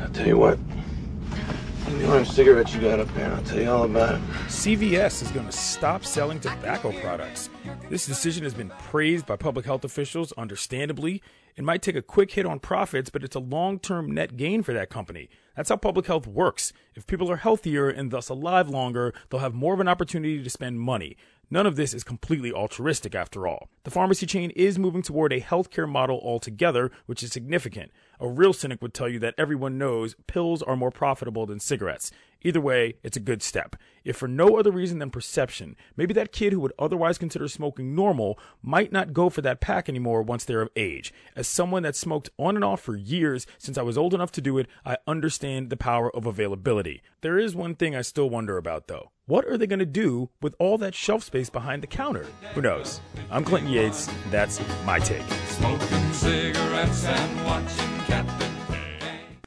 tell you what. Give me one cigarettes you got up there, I'll tell you all about it. CVS is going to stop selling tobacco products. This decision has been praised by public health officials, understandably. It might take a quick hit on profits, but it's a long-term net gain for that company. That's how public health works. If people are healthier and thus alive longer, they'll have more of an opportunity to spend money. None of this is completely altruistic, after all. The pharmacy chain is moving toward a healthcare model altogether, which is significant. A real cynic would tell you that everyone knows pills are more profitable than cigarettes. Either way, it's a good step. If for no other reason than perception, maybe that kid who would otherwise consider smoking normal might not go for that pack anymore once they're of age. As someone that smoked on and off for years since I was old enough to do it, I understand the power of availability. There is one thing I still wonder about, though. What are they going to do with all that shelf space behind the counter? Who knows? I'm Clinton Yates. That's my take. Smoking cigarettes and watching